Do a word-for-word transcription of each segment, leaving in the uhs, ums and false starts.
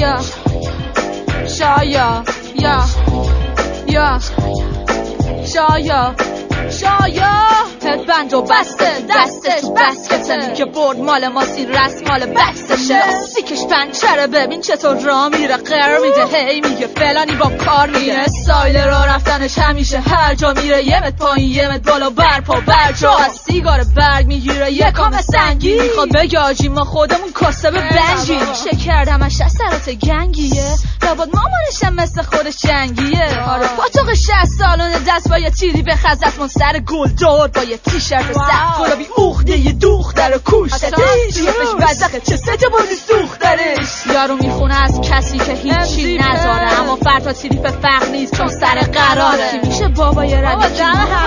یا شایا یا یا شایا شایا هدبند و بسته دستش بسکته که برد مال ما سین رسم مال بکسشه سیکش پنچره ببین چطور را میره قر میده هی میگه فلانی با کار میره استایل را رفتنش همیشه هر جا میره یه مت پایین یه مت بالا برپا برجا از سیگار برگ میگیره یه کام سنگی میخواد بگه آجی ما خودمون کاسب بنجی چه کردمش از سرات گنگیه لابد مامانشم مثل خودش جنگیه آره پاتوق شصت سالانه دست با یه تیری به خزتمون سر گل دار با یه تیشرت سخت گلابی اوخته یه دوختر و کوشتش تویفش بدبخه چه سته بردی سوخترش یارو میخونه از کسی که هیچی نذاره اما فردا تیریف فرق نیست چون سر قراره کی میشه بابای ردی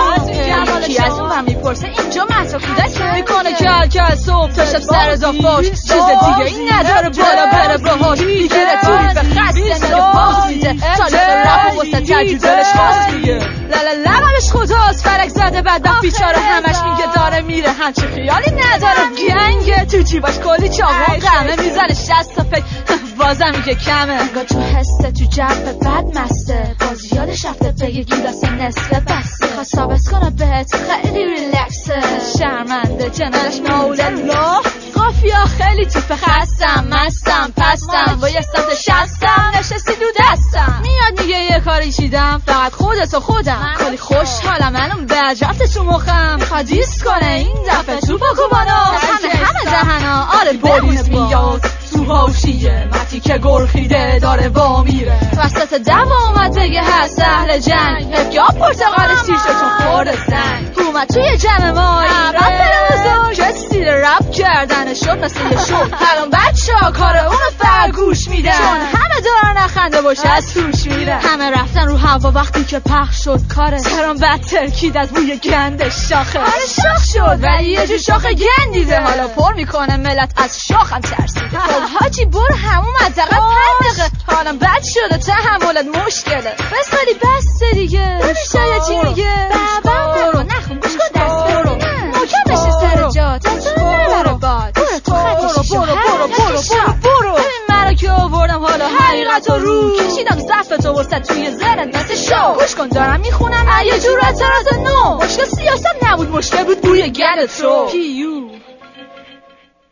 کی از اون هم میپرسه اینجا مطا کودک میکنه کل کل صبح تا شب سر ازافاش چیز دیگه این نداره بالا بره باهاش میگیره تیریف خسته میگه باز میده تالیق رپ و وسط ترجیح دلش باز میگه لالا لبش خداست فرک زده بدبخت بیچاره همش میگه داره میره همچه خیالی نداره گنگه تو جیباش کلی چاقو قمه میزنه شست تا فکر بازم میگه کمه انگار تو حسه تو جو بد مسته باز یادش رفته بگه گیلاس نصف بسته خواست ثابت کنه بهت خیلی ریلکسه شرمنده جنالش مولالله قافیا خیلی توپ خستم مستم پستم با یه سمت شستم نشستی دو دستم میاد میگه یه کاری چیدم فقط خودت و خودم کلی خوشحالم الان بج رفته تو مخم میخواد دیست کنه این دفعه تو پاکوبانو همه همه دهنا آره بولیز میاد تو هاشیه متی که گرخیده داره با میره وسط دوا اومد بگه هست اهل جنگ افگاه پرتقالش تیشتون خورده زنگ اومد توی جمع ما این رپ بزرگ که استیل رپ کردن شد مثل یه شد الان بچه ها کار اونو فرگوش میدن چون همه دارن نخنده باشه از توش میره همه رفتن رو هوا وقتی که پخش شد کاره سران بد ترکید از بوی گند شاخه آره شاخ شد ولی یه جو شاخ گندیده حالا پر میکنه ملت از شاخم ترسیده خب حاجی برو همون منطقه پنج دقیقه حالم بد شده تحملت مشکله بس خیلی بسته دیگه نمیشه یه چی میگه بابا برو نخون گوش کن دست برو محکم بشه سر جات دستانه نبره باد برو تو خط شیشو برو برو برو برو برو ببین مرا که آوردم حالا حقیقت رو کشیدم زفت تو ورست توی زرد مثل شو گوش کن دارم میخونم یه جور اعتراض نو مشکل سیاست نبود مشکل بود بوی گند تو پیو